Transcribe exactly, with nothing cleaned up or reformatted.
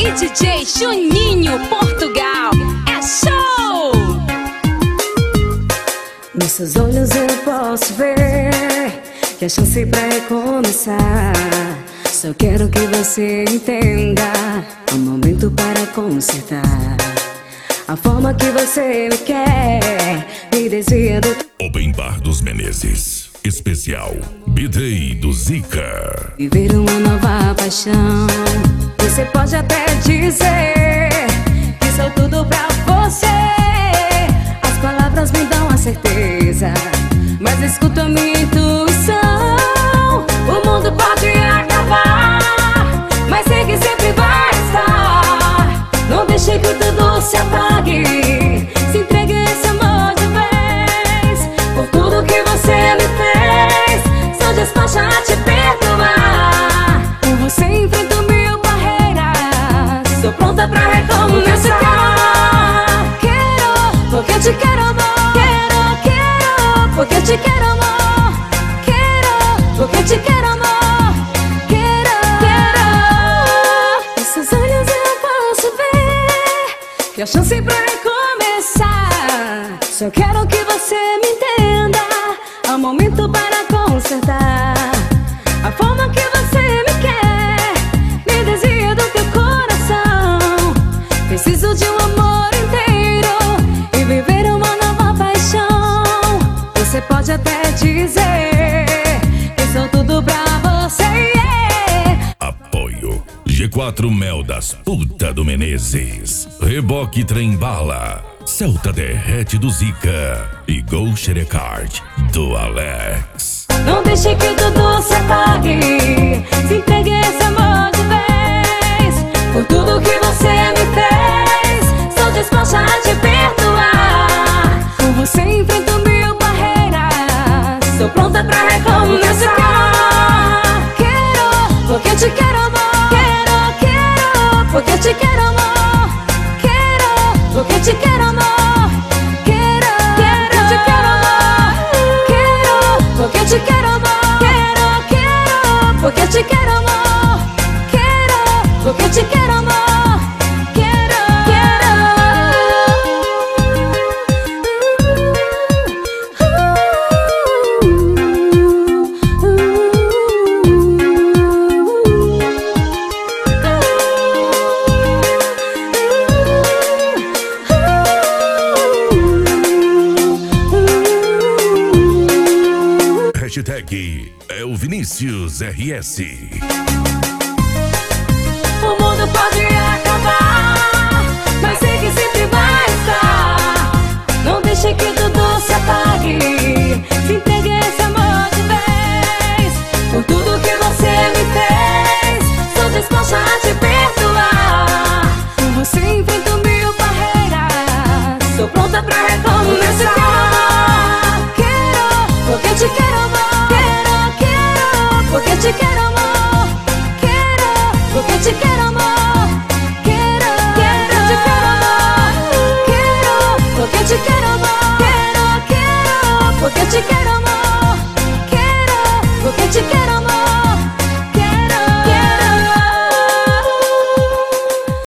e D J Juninho Portugal. É show! Nos seus olhos eu posso ver que a chance pra recomeçar. Só quero que você entenda, é um momento para consertar. A forma que você me quer me desvia do Open Bar dos Menezes, especial B-Day do Zica. viver uma nova paixão. Você pode até dizer que sou tudo pra você. As palavras me dão a certeza, mas escuta a minha intuição. O mundo pode acabar, mas sei que sempre vai estar. Não deixe que tudo se apague, se entregue a esse amor de vez. Por tudo que você me fez, sou disposta a te perdoar. Por você enfrento mil barreiras, sou pronta pra recomeçar. Quero, porque eu te quero, amor. Quero, quero, porque eu te quero, amor. Quero, porque eu te quero, amor. Quero, quero. Esses olhos eu posso ver que a chance pra recomeçar. Só quero que você me entenda, há um momento para consertar. A forma que você me quer me desvia do teu coração. Preciso de um amor inteiro e viver uma nova paixão. Você pode até dizer que sou tudo pra você, yeah. Apoio G quatro Mel das Puta do Menezes, Reboque Trem Bala, Celta Derrete do Zica e Gol Xerecard do Alex. Não deixe que tudo se apague, se entregue a esse amor de vez. Por tudo que você me fez, sou disposta a te perdoar. Por você enfrento mil barreiras, sou pronta pra recomeçar. Quero, porque eu te quero, amor. Quero, quero, porque eu te quero, amor. Quero, porque eu te quero, amor. Quero, quero, eu te quero, amor. Quero, porque eu te quero, amor. Quero, quero, porque eu te quero, amor. Quero, porque eu te quero, amor. Quero, Hashtag é o Vinícius R S.